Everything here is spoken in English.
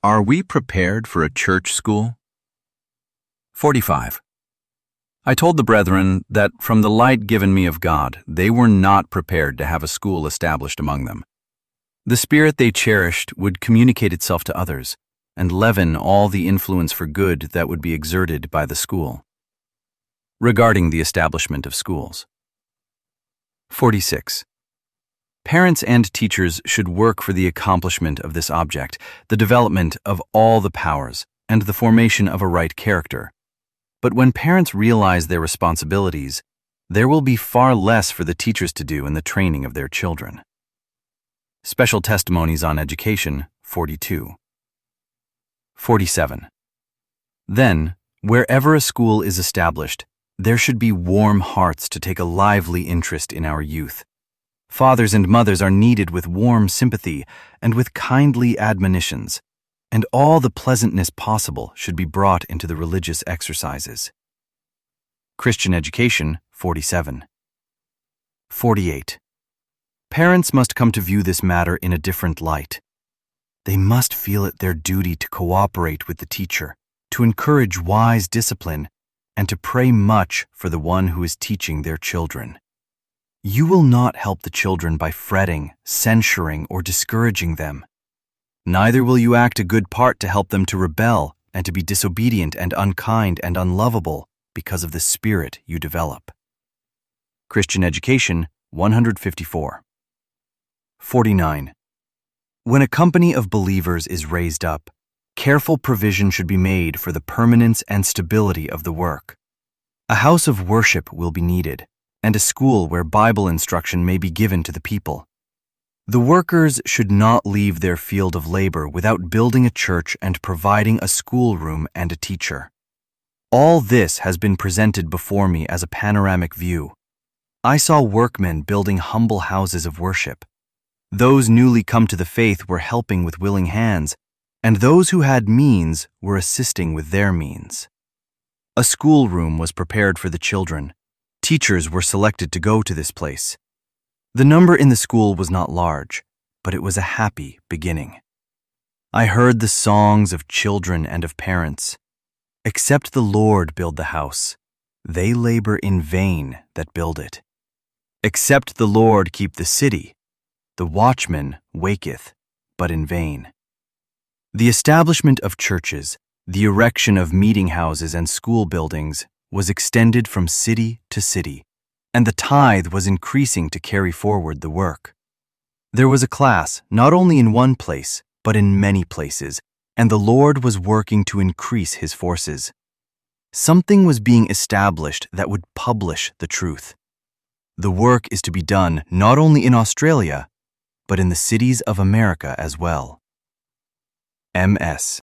Are we prepared for a church school? 45. I told the brethren that from the light given me of God, they were not prepared to have a school established among them. The spirit they cherished would communicate itself to others and leaven all the influence for good that would be exerted by the school. Regarding the establishment of schools. 46. Parents and teachers should work for the accomplishment of this object, the development of all the powers, and the formation of a right character. But when parents realize their responsibilities, there will be far less for the teachers to do in the training of their children. Special Testimonies on Education, 42. 47. Then, wherever a school is established, there should be warm hearts to take a lively interest in our youth. Fathers and mothers are needed with warm sympathy and with kindly admonitions, and all the pleasantness possible should be brought into the religious exercises. Christian Education, 47. 48. Parents must come to view this matter in a different light. They must feel it their duty to cooperate with the teacher, to encourage wise discipline, and to pray much for the one who is teaching their children. You will not help the children by fretting, censuring, or discouraging them. Neither will you act a good part to help them to rebel and to be disobedient and unkind and unlovable because of the spirit you develop. Christian Education, 154. 49. When a company of believers is raised up, careful provision should be made for the permanence and stability of the work. A house of worship will be needed, and a school where Bible instruction may be given to the people. The workers should not leave their field of labor without building a church and providing a schoolroom and a teacher. All this has been presented before me as a panoramic view. I saw workmen building humble houses of worship. Those newly come to the faith were helping with willing hands, and those who had means were assisting with their means. A schoolroom was prepared for the children. Teachers were selected to go to this place. The number in the school was not large, but it was a happy beginning. I heard the songs of children and of parents. Except the Lord build the house, they labor in vain that build it. Except the Lord keep the city, the watchman waketh, but in vain. The establishment of churches, the erection of meeting houses and school buildings was extended from city to city, and the tithe was increasing to carry forward the work. There was a class not only in one place, but in many places, and the Lord was working to increase his forces. Something was being established that would publish the truth. The work is to be done not only in Australia, but in the cities of America as well. MS